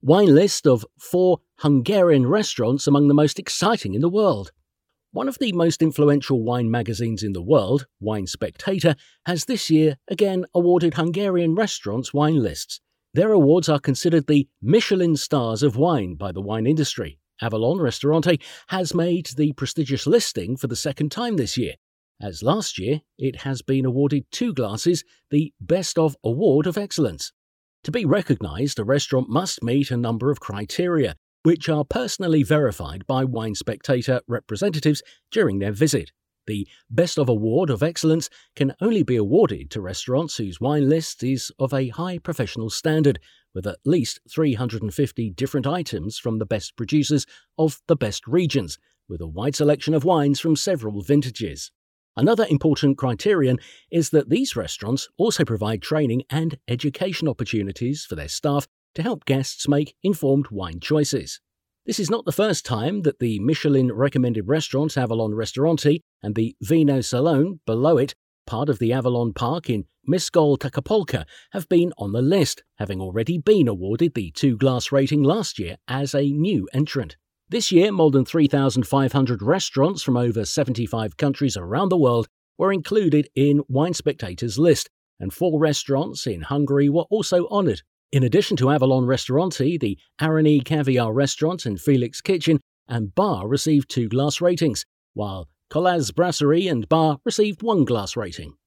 Wine list of 4 Hungarian restaurants among the most exciting in the world. One of the most influential wine magazines in the world, Wine Spectator, has this year again awarded Hungarian restaurants wine lists. Their awards are considered the Michelin stars of wine by the wine industry. Avalon Ristorante has made the prestigious listing for the second time this year. As last year, it has been awarded 2 glasses the Best of Award of Excellence. To be recognised, a restaurant must meet a number of criteria, which are personally verified by Wine Spectator representatives during their visit. The Best of Award of Excellence can only be awarded to restaurants whose wine list is of a high professional standard, with at least 350 different items from the best producers of the best regions, with a wide selection of wines from several vintages. Another important criterion is that these restaurants also provide training and education opportunities for their staff to help guests make informed wine choices. This is not the first time that the Michelin-recommended restaurants Avalon Ristorante and the Vino Salone below it, part of the Avalon Park in Miskolc Takapolka, have been on the list, having already been awarded the 2-glass rating last year as a new entrant. This year, more than 3,500 restaurants from over 75 countries around the world were included in Wine Spectator's list, and 4 restaurants in Hungary were also honoured. In addition to Avalon Ristorante, the Arany Caviar Restaurant and Felix Kitchen and Bar received 2-glass ratings, while Kolász Brasserie and Bar received 1-glass rating.